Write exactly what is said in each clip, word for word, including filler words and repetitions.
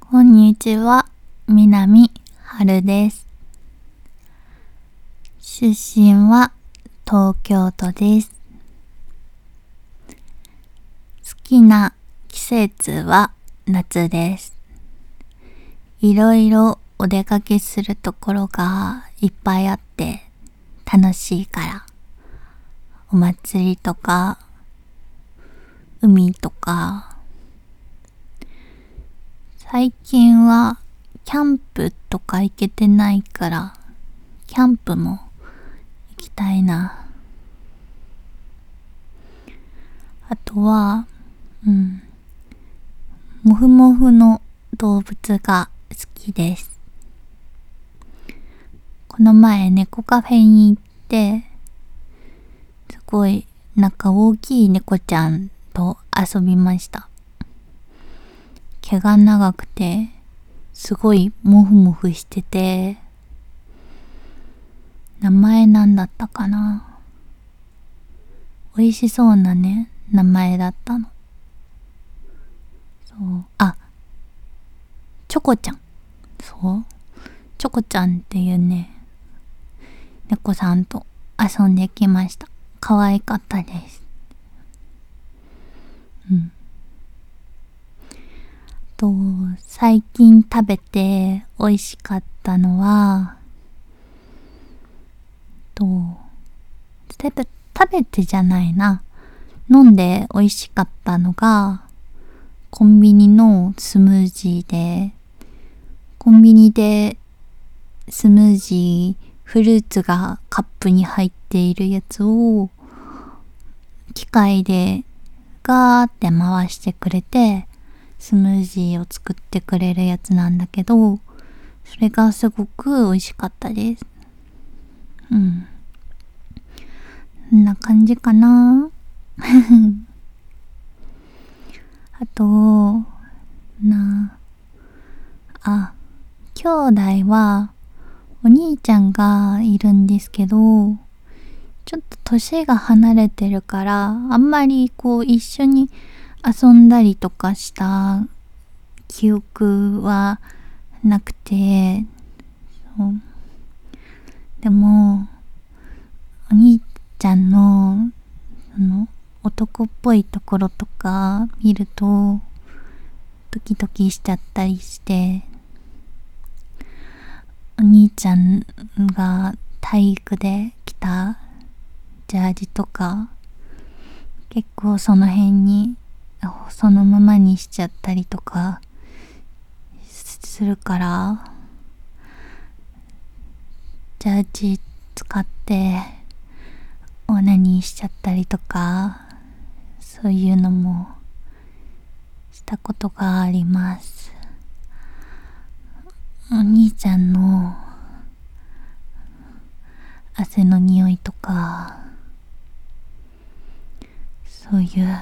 こんにちは、南春です。出身は東京都です。好きな季節は夏です。いろいろお出かけするところがいっぱいあって楽しいから、お祭りとか海とか、最近はキャンプとか行けてないから、キャンプも行きたいな。あとは、うん、もふもふの動物が好きです。この前猫カフェに行って、すごいなんか大きい猫ちゃんと遊びました。毛が長くて、すごいモフモフしてて、名前なんだったかな。美味しそうなね、名前だったの。そう、あ、チョコちゃん。そう、チョコちゃんっていうね、猫さんと遊んできました。可愛かったです。うん。と、最近食べて美味しかったのは、と、食べ、食べてじゃないな。飲んで美味しかったのが、コンビニのスムージーで、コンビニでスムージー、フルーツがカップに入っているやつを、機械でガーって回してくれて、スムージーを作ってくれるやつなんだけど、それがすごく美味しかったです。うん。こんな感じかな。あと、なあ、兄弟はお兄ちゃんがいるんですけど、ちょっと年が離れてるから、あんまりこう一緒に遊んだりとかした記憶はなくて、そう、でも、お兄ちゃんの、その、男っぽいところとか見ると、ドキドキしちゃったりして、お兄ちゃんが体育で着たジャージとか、結構その辺に、そのままにしちゃったりとかするから、ジャージ使ってオナニーしちゃったりとか、そういうのもしたことがあります。お兄ちゃんの汗の匂いとか、そういう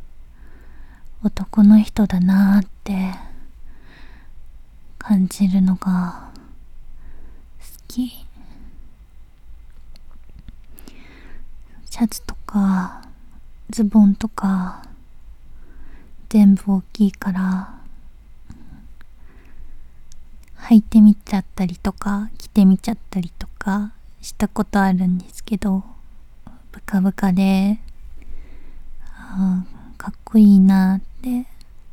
男の人だなーって感じるのが好き。シャツとかズボンとか全部大きいから履いてみちゃったりとか着てみちゃったりとかしたことあるんですけど、ブカブカで、あーかっこいいなって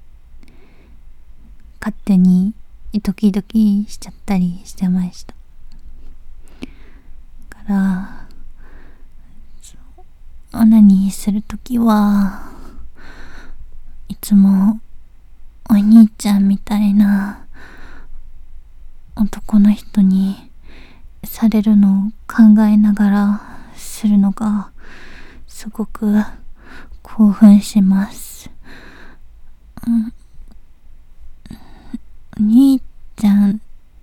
勝手にドキドキしちゃったりしてました。だからオナニーするときはいつもお兄ちゃんみたいな男の人にされるのを考えながらするのがすごく興奮します。うん、お兄ちゃん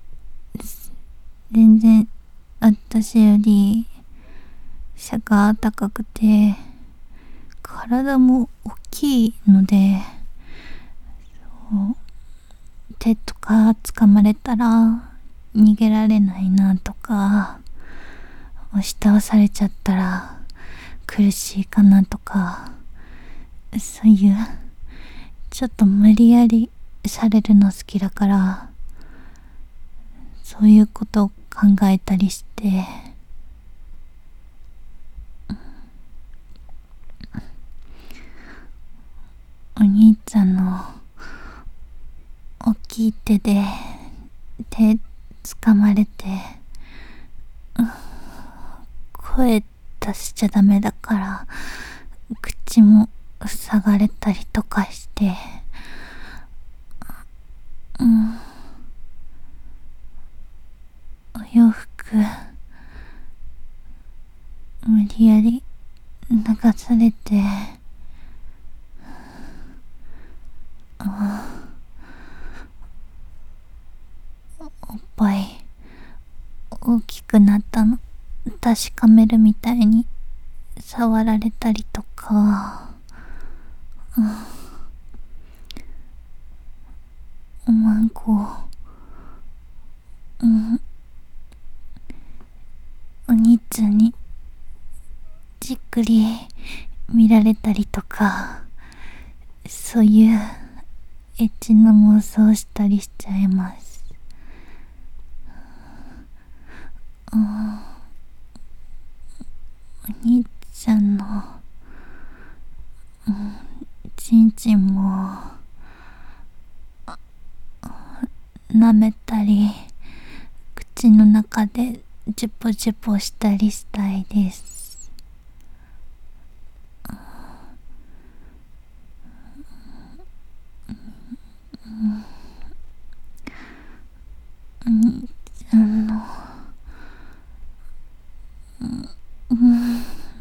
全然私より背が高くて体も大きいので、手とか掴まれたら逃げられないなとか、押し倒されちゃったら苦しいかなとか、そういうちょっと無理やりされるの好きだから、そういうことを考えたりして、お兄ちゃんの大きい手で手掴まれて、声出しちゃダメだから口も塞がれたりとかして、うん、お洋服無理やり流されて、おっぱい大きくなったの確かめるみたいに触られたりとか、うん、おまんこ、うん、お兄ちゃんにじっくり見られたりとか、そういうエッチな妄想したりしちゃいます。うん、お兄ちゃんの、うん、ちんちんも舐めたり、口の中でジュポジュポしたりしたいです。お兄ちゃんの、うん、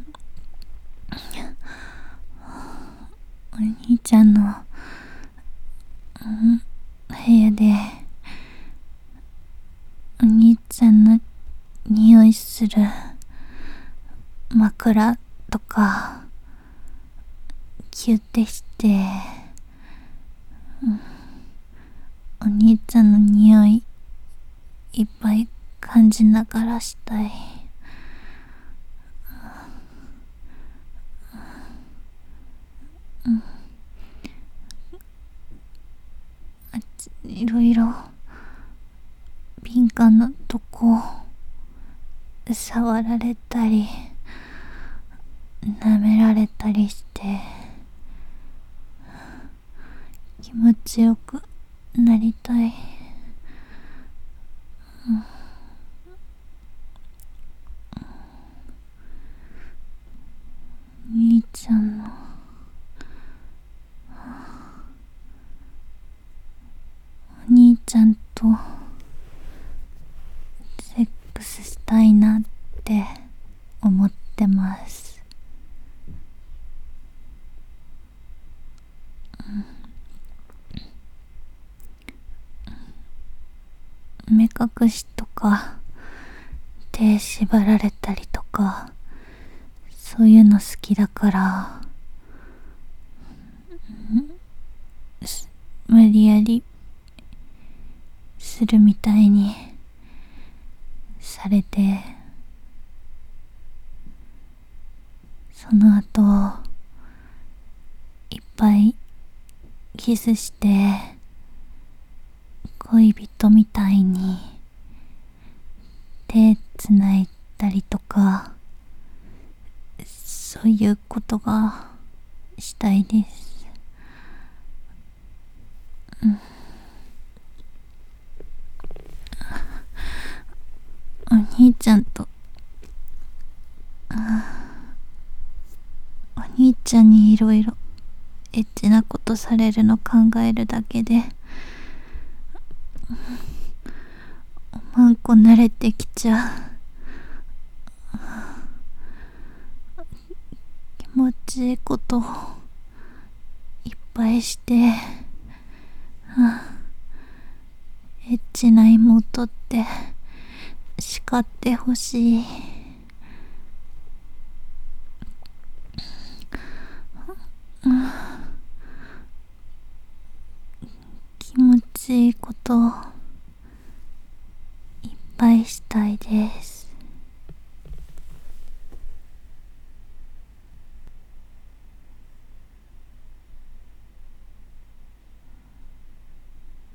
お兄ちゃんの、うん、部屋でお兄ちゃんの匂いする枕とかキュッてして、うん、お兄ちゃんの匂いいっぱい感じながらしたい。うん、あっちいろいろ敏感なとこ触られたり舐められたりして気持ちよくなりたい。うん、兄ちゃんのお兄ちゃんとセックスしたいなって思ってます。目隠しとか手縛られたりとか、そういうの好きだから、うん、無理やりするみたいにされて、その後いっぱいキスして恋人みたいに手つないだりとか、そういうことがしたいです。うん、お兄ちゃんと、お兄ちゃんにいろいろエッチなことされるの考えるだけでおまんこ慣れてきちゃう。気持ちいいこといっぱいして、エッチな妹って叱ってほしい。気持ちいいこといっぱいしたいです。